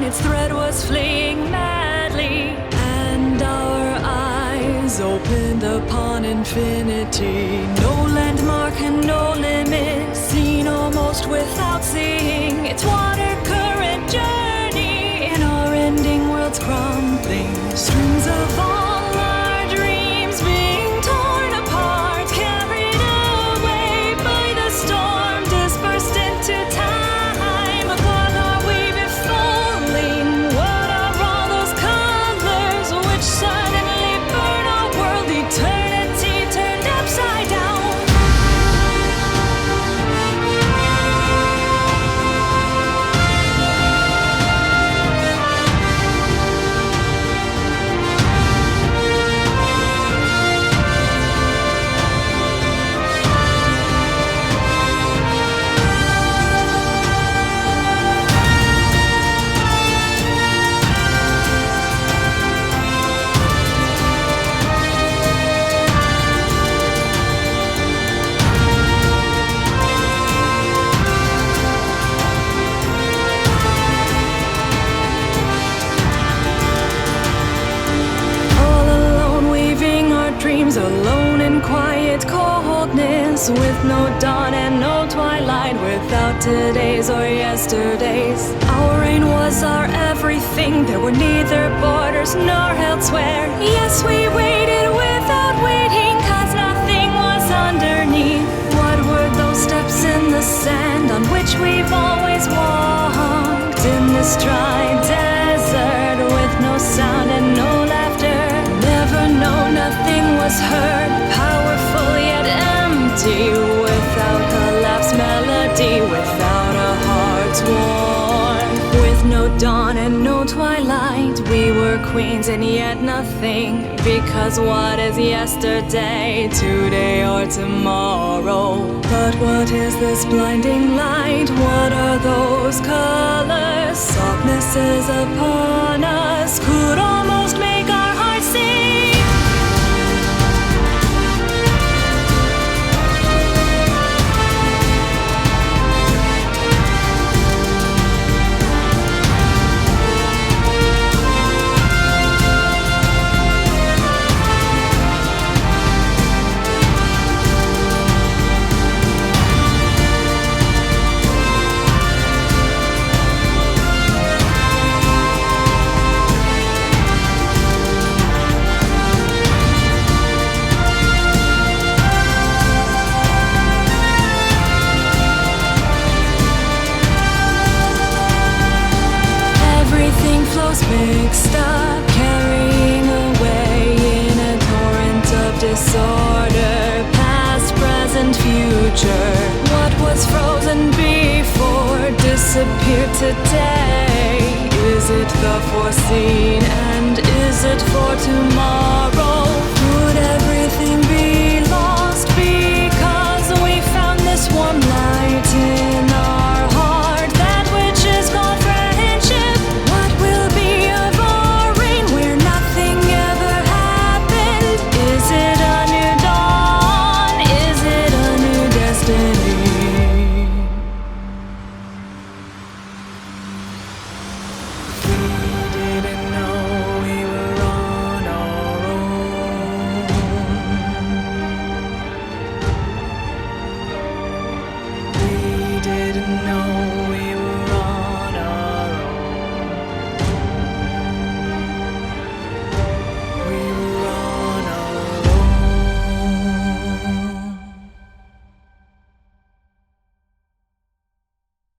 line, its thread was fleeing madly, and our eyes opened upon infinity. No landmark and no limit, seen almost without seeing. Its water current journey in our ending world's crumbling. Strings of all our dreams being torn apart, carried away by the storm, dispersed into time. Upon are we befolding? What are all those colors which suddenly burn our world? Eternity turned upside down. Dreams alone in quiet coldness, with no dawn and no twilight, without today's or yesterday's. Our reign was our everything. There were neither borders nor elsewhere. Yes, we waited without waiting, 'cause nothing was underneath. What were those steps in the sand on which we've always walked? In this dry desert with no sound and no laughter. Never know, nothing was heard, powerful yet empty, without a laugh's melody, without a heart's warmth. With no dawn and no twilight, we were queens and yet nothing, because what is yesterday, today or tomorrow? But what is this blinding light? What are those colors? Softness is upon us, could almost make our hearts sing. Mixed up, carrying away in a torrent of disorder, past, present, future. What was frozen before disappeared today. Is it the foreseen, and is it for tomorrow?